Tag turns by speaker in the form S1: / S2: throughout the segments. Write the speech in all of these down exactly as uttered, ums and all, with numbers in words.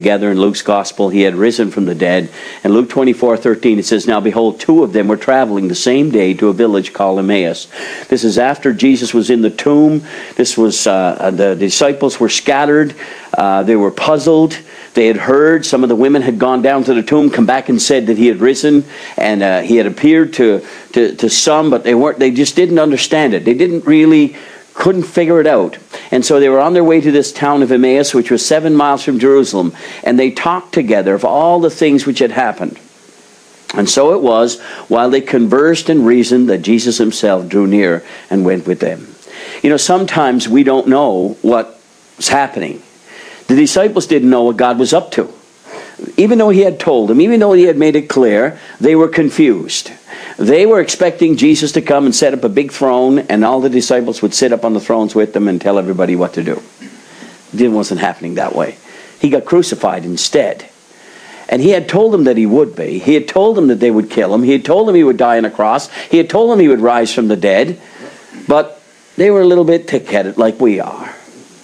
S1: together in Luke's gospel. He had risen from the dead. In Luke twenty-four thirteen, it says, "Now behold, two of them were traveling the same day to a village called Emmaus." This is after Jesus was in the tomb. This was, uh, the disciples were scattered. Uh, they were puzzled. They had heard, some of the women had gone down to the tomb, come back and said that he had risen, and uh, he had appeared to, to, to some, but they weren't, they just didn't understand it. They didn't really, couldn't figure it out. And so they were on their way to this town of Emmaus, which was seven miles from Jerusalem, and they talked together of all the things which had happened. And so it was, while they conversed and reasoned, that Jesus himself drew near and went with them. You know, sometimes we don't know what's happening. The disciples didn't know what God was up to. Even though he had told them, even though he had made it clear, they were confused. They were expecting Jesus to come and set up a big throne, and all the disciples would sit up on the thrones with them and tell everybody what to do. It wasn't happening that way. He got crucified instead. And he had told them that he would be. He had told them that they would kill him. He had told them he would die on a cross. He had told them he would rise from the dead. But they were a little bit thick-headed like we are.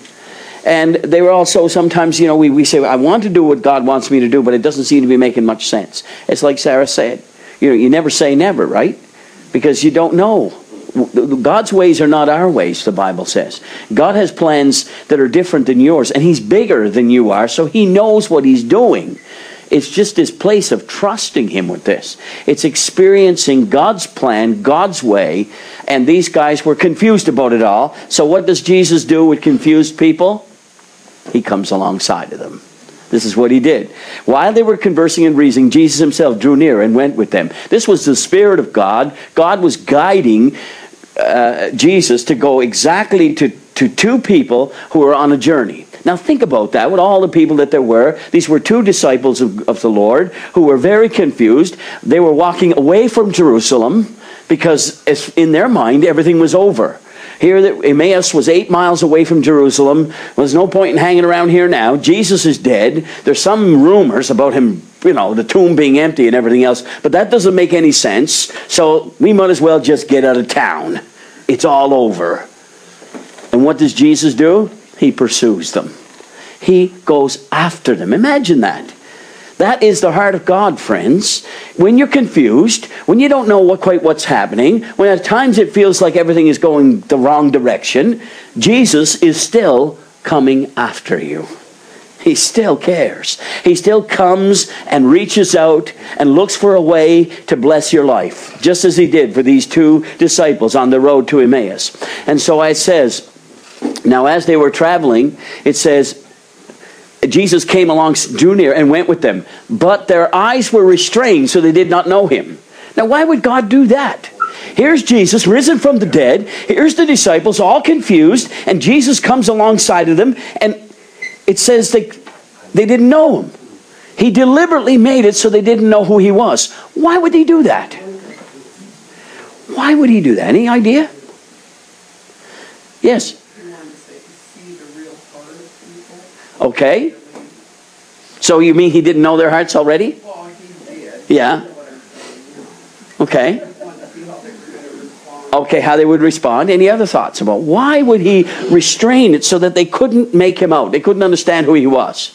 S1: And they were also sometimes, you know, we, we say, I want to do what God wants me to do, but it doesn't seem to be making much sense. It's like Sarah said. You know, you never say never, right? Because you don't know. God's ways are not our ways, the Bible says. God has plans that are different than yours, and he's bigger than you are, so he knows what he's doing. It's just this place of trusting him with this. It's experiencing God's plan, God's way, and these guys were confused about it all. So what does Jesus do with confused people? He comes alongside of them. This is what he did. While they were conversing and reasoning, Jesus himself drew near and went with them. This was the Spirit of God. God was guiding uh, Jesus to go exactly to, to two people who were on a journey. Now think about that, with all the people that there were. These were two disciples of, of the Lord who were very confused. They were walking away from Jerusalem because in their mind everything was over. Here, Emmaus was eight miles away from Jerusalem. There's no point in hanging around here now. Jesus is dead. There's some rumors about him, you know, the tomb being empty and everything else. But that doesn't make any sense. So we might as well just get out of town. It's all over. And what does Jesus do? He pursues them. He goes after them. Imagine that. That is the heart of God, friends. When you're confused, when you don't know what quite what's happening, when at times it feels like everything is going the wrong direction, Jesus is still coming after you. He still cares. He still comes and reaches out and looks for a way to bless your life, just as he did for these two disciples on the road to Emmaus. And so it says, now as they were traveling, it says, Jesus came along, drew near, and went with them. But their eyes were restrained, so they did not know him. Now, why would God do that? Here's Jesus, risen from the dead. Here's the disciples, all confused. And Jesus comes alongside of them. And it says they, they didn't know him. He deliberately made it so they didn't know who he was. Why would he do that? Why would he do that? Any idea? Yes? Okay. So you mean he didn't know their hearts already?
S2: Well, he did.
S1: Yeah. Okay. Okay, how they would respond. Any other thoughts about why would he restrain it so that they couldn't make him out? They couldn't understand who he was.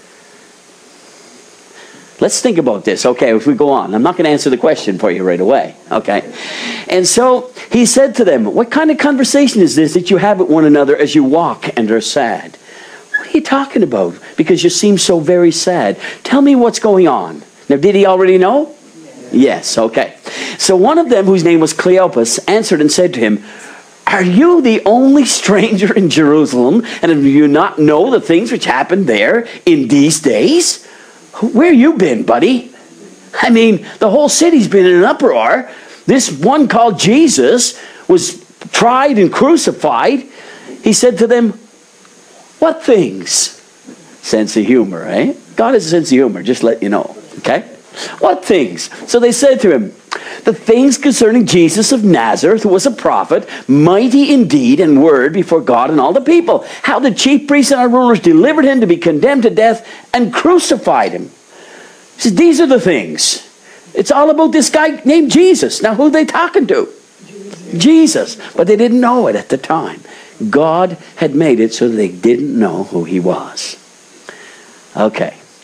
S1: Let's think about this, okay, if we go on. I'm not going to answer the question for you right away, okay? And so he said to them, what kind of conversation is this that you have with one another as you walk and are sad? What are you talking about? Because you seem so very sad. Tell me what's going on. Now, did he already know? Yes, yes, okay. So one of them, whose name was Cleopas, answered and said to him, are you the only stranger in Jerusalem, and do you not know the things which happened there in these days? Where you been, buddy? I mean, the whole city's been in an uproar. This one called Jesus was tried and crucified. He said to them, what things? Sense of humor, eh? God has a sense of humor, just let you know, okay? What things? So they said to him, the things concerning Jesus of Nazareth, who was a prophet, mighty in deed and word before God and all the people. How the chief priests and our rulers delivered him to be condemned to death and crucified him. He says, these are the things. It's all about this guy named Jesus. Now, who are they talking to? Jesus. Jesus. But they didn't know it at the time. God had made it so they didn't know who he was. Okay.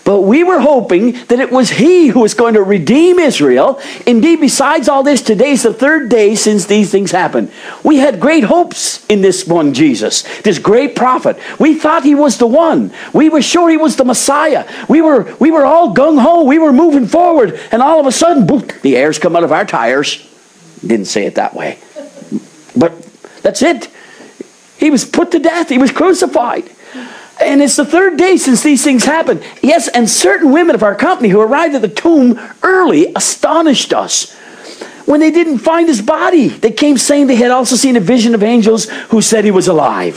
S1: But we were hoping that it was he who was going to redeem Israel. Indeed, besides all this, today's the third day since these things happened. We had great hopes in this one Jesus, this great prophet. We thought he was the one. We were sure he was the Messiah. We were, we were all gung-ho. We were moving forward. And all of a sudden, boom, the air's come out of our tires. Didn't say it that way. But that's it. He was put to death. He was crucified. And it's the third day since these things happened. Yes, and certain women of our company who arrived at the tomb early astonished us. When they didn't find his body, they came saying they had also seen a vision of angels who said he was alive.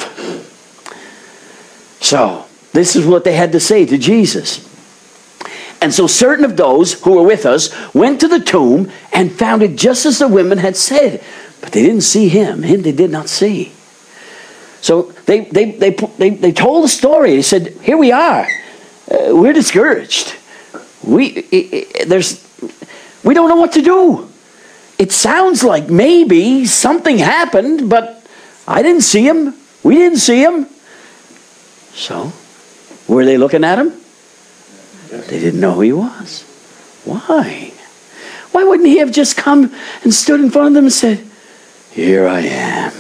S1: So, this is what they had to say to Jesus. And so certain of those who were with us went to the tomb and found it just as the women had said. But they didn't see him. Him they did not see. So they they they they, they told the story. They said, "Here we are. Uh, we're discouraged. We it, it, there's we don't know what to do. It sounds like maybe something happened, but I didn't see him. We didn't see him." So, were they looking at him? They didn't know who he was. Why? Why wouldn't he have just come and stood in front of them and said, "Here I am"?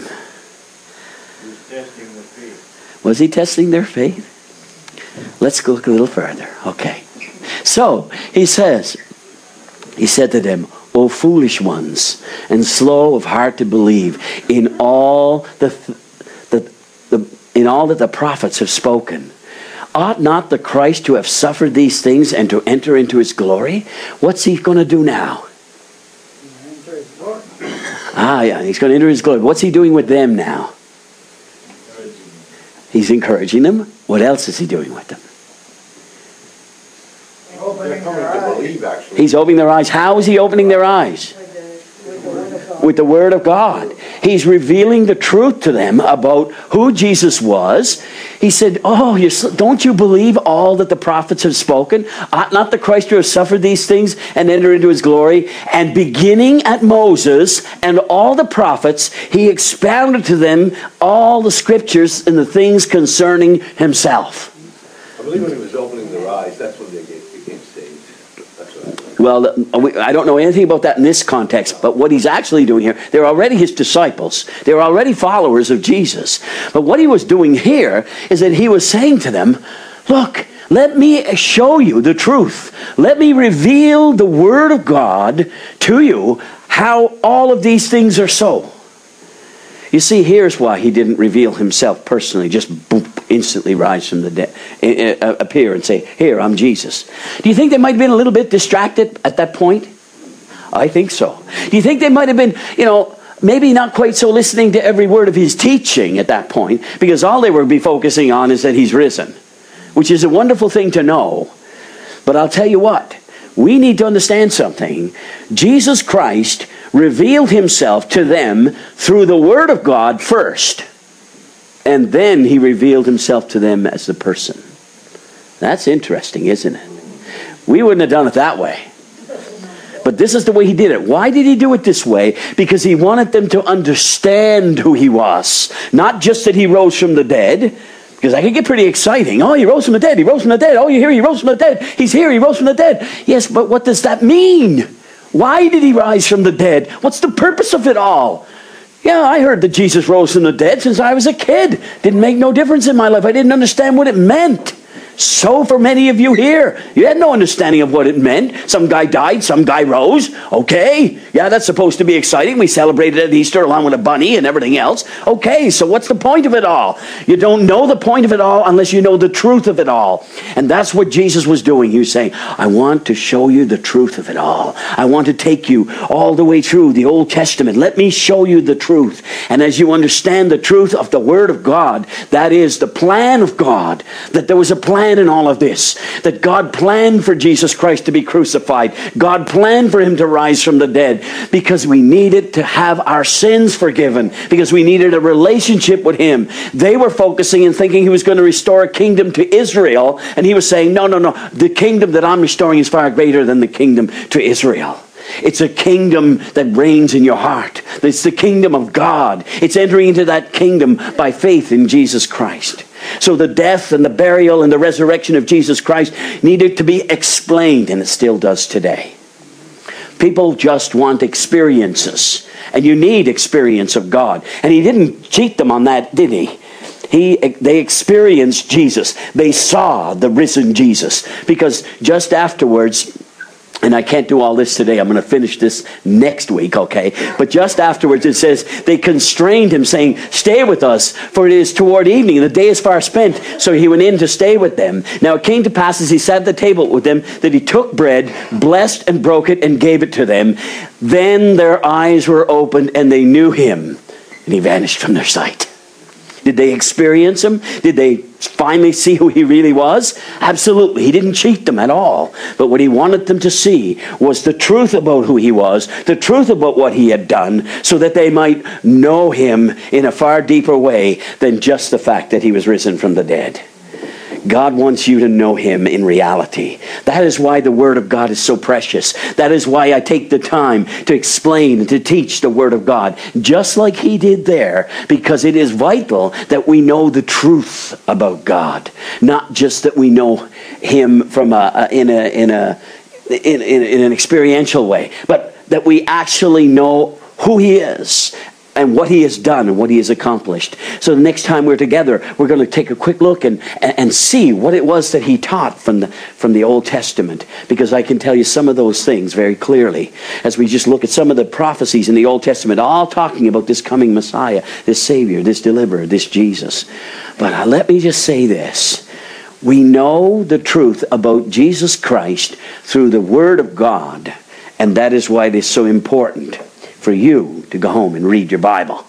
S1: Was he testing their faith? Let's go look a little further. Okay. So, he says, he said to them, "O foolish ones, and slow of heart to believe in all the, the, the in all that the prophets have spoken. Ought not the Christ to have suffered these things and to enter into his glory?" What's he going to do now? Ah, yeah, he's going to enter his glory. What's he doing with them now? He's encouraging them. What else is he doing with them?
S2: Opening their eyes. Believe, actually.
S1: He's opening their eyes. How is he opening their eyes? With the Word of God. He's revealing the truth to them about who Jesus was. He said, "Oh, you're, don't you believe all that the prophets have spoken? Ought not the Christ to have suffered these things and enter into his glory?" And beginning at Moses and all the prophets, he expounded to them all the scriptures and the things concerning himself.
S2: I believe when he was opening their eyes, that's when they became saved. That's what I believe.
S1: Well, I don't know anything about that in this context, but what he's actually doing here, they're already his disciples. They're already followers of Jesus. But what he was doing here is that he was saying to them, "Look, let me show you the truth. Let me reveal the Word of God to you, how all of these things are so." You see, here's why he didn't reveal himself personally, just boom, instantly rise from the dead, uh, appear and say, "Here, I'm Jesus." Do you think they might have been a little bit distracted at that point? I think so. Do you think they might have been, you know, maybe not quite so listening to every word of his teaching at that point, because all they would be focusing on is that he's risen, which is a wonderful thing to know. But I'll tell you what, we need to understand something. Jesus Christ revealed himself to them through the Word of God first. And then he revealed himself to them as the person. That's interesting, isn't it? We wouldn't have done it that way. But this is the way he did it. Why did he do it this way? Because he wanted them to understand who he was. Not just that he rose from the dead. Because that could get pretty exciting. Oh, he rose from the dead. He rose from the dead. Oh, you hear he rose from the dead. He's here. He rose from the dead. Yes, but what does that mean? Why did he rise from the dead? What's the purpose of it all? Yeah, I heard that Jesus rose from the dead since I was a kid. Didn't make no difference in my life. I didn't understand what it meant. So for many of you here, you had no understanding of what it meant. Some guy died, some guy rose. Okay, yeah, that's supposed to be exciting. We celebrated at Easter along with a bunny and everything else. Okay, so what's the point of it all? You don't know the point of it all unless you know the truth of it all. And that's what Jesus was doing. He was saying, "I want to show you the truth of it all. I want to take you all the way through the Old Testament. Let me show you the truth. And as you understand the truth of the Word of God, that is the plan of God, that there was a plan in all of this, that God planned for Jesus Christ to be crucified. God planned for him to rise from the dead because we needed to have our sins forgiven, because we needed a relationship with him. They were focusing and thinking he was going to restore a kingdom to Israel, and he was saying, no, no, no, the kingdom that I'm restoring is far greater than the kingdom to Israel. It's a kingdom that reigns in your heart. It's the kingdom of God. It's entering into that kingdom by faith in Jesus Christ. So the death and the burial and the resurrection of Jesus Christ needed to be explained, and it still does today. People just want experiences, and you need experience of God. And he didn't cheat them on that, did he? He, they experienced Jesus. They saw the risen Jesus. Because just afterwards, and I can't do all this today, I'm going to finish this next week, okay? But just afterwards it says, they constrained him, saying, stay with us, for it is toward evening, and the day is far spent. So he went in to stay with them. Now it came to pass, as he sat at the table with them, that he took bread, blessed and broke it, and gave it to them. Then their eyes were opened, and they knew him, and he vanished from their sight. Did they experience him? Did they finally see who he really was? Absolutely. He didn't cheat them at all. But what he wanted them to see was the truth about who he was, the truth about what he had done, so that they might know him in a far deeper way than just the fact that he was risen from the dead. God wants you to know him in reality. That is why the Word of God is so precious. That is why I take the time to explain and to teach the Word of God, just like he did there, because it is vital that we know the truth about God, not just that we know him from a, a in a in a in, in, in an experiential way, but that we actually know who he is and what he has done and what he has accomplished. So the next time we're together, we're going to take a quick look and, and, and see what it was that he taught from the, from the Old Testament. Because I can tell you some of those things very clearly as we just look at some of the prophecies in the Old Testament, all talking about this coming Messiah, this Savior, this Deliverer, this Jesus. But uh, let me just say this. We know the truth about Jesus Christ through the Word of God, and that is why it is so important for you to go home and read your Bible.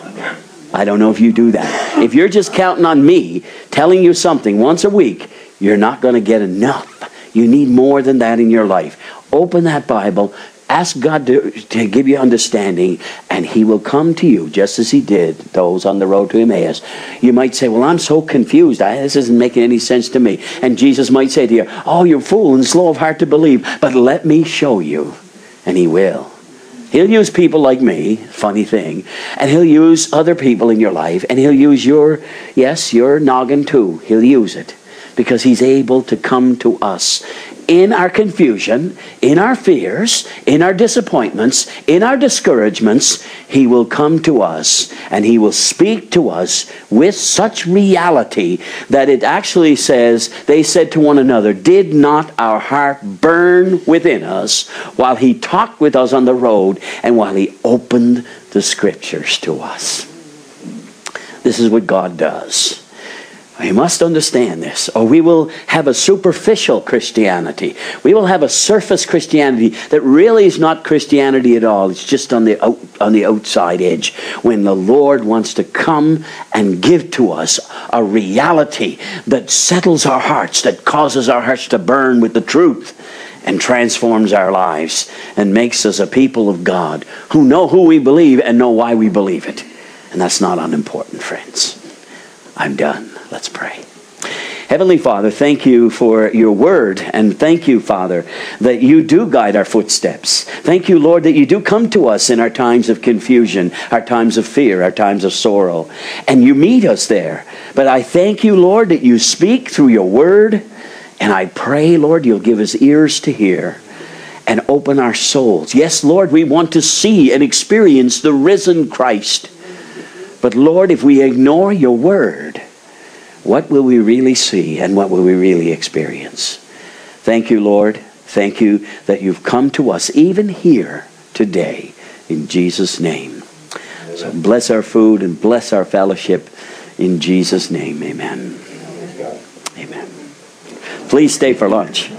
S1: I don't know if you do that. If you're just counting on me telling you something once a week, you're not going to get enough. You need more than that in your life. Open that Bible. Ask God to, to give you understanding, and he will come to you just as he did those on the road to Emmaus. You might say, well, I'm so confused. I, this isn't making any sense to me. And Jesus might say to you, oh, you're fool and slow of heart to believe, but let me show you. And he will. He'll use people like me, funny thing, and he'll use other people in your life, and he'll use your, yes, your noggin too. He'll use it because he's able to come to us in our confusion, in our fears, in our disappointments, in our discouragements. He will come to us and he will speak to us with such reality that it actually says, they said to one another, did not our heart burn within us while he talked with us on the road and while he opened the scriptures to us? This is what God does. We must understand this, or we will have a superficial Christianity. We will have a surface Christianity that really is not Christianity at all. It's just on the out, on the outside edge. When the Lord wants to come and give to us a reality that settles our hearts, that causes our hearts to burn with the truth, and transforms our lives, and makes us a people of God who know who we believe and know why we believe it. And that's not unimportant, friends. I'm done. Let's pray. Heavenly Father, thank you for your word, and thank you, Father, that you do guide our footsteps. Thank you, Lord, that you do come to us in our times of confusion, our times of fear, our times of sorrow, and you meet us there. But I thank you, Lord, that you speak through your word, and I pray, Lord, you'll give us ears to hear and open our souls. Yes, Lord, we want to see and experience the risen Christ. But Lord, if we ignore your word, what will we really see and what will we really experience? Thank you, Lord. Thank you that you've come to us even here today in Jesus' name. Amen. So bless our food and bless our fellowship in Jesus' name. Amen. Amen. Please stay for lunch.